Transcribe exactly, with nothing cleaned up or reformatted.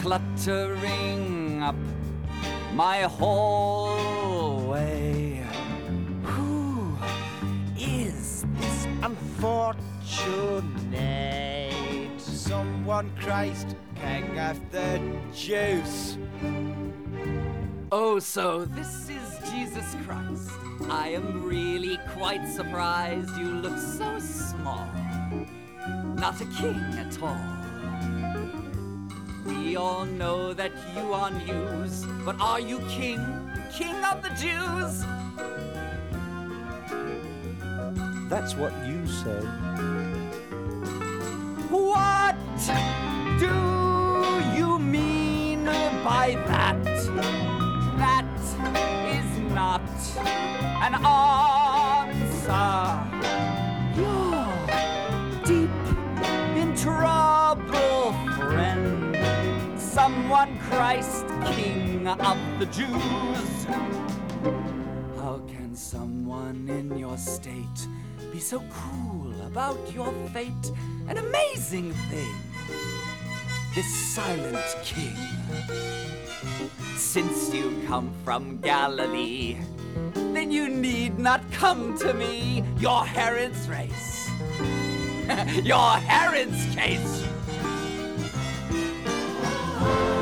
cluttering up my hallway. Who is this unfortunate? Someone Christ, King of the Jews. Oh, so this is Jesus Christ. I am really quite surprised. You look so small. Not a king at all. We all know that you are news, but are you king? King of the Jews? That's what you said. What do you mean by that? That is not an answer. You're deep in trouble, friend. Someone Christ, King of the Jews. How can someone in your state be so cool about your fate? An amazing thing, this silent king. Since you come from Galilee, then you need not come to me. Your Herod's race, your Herod's case.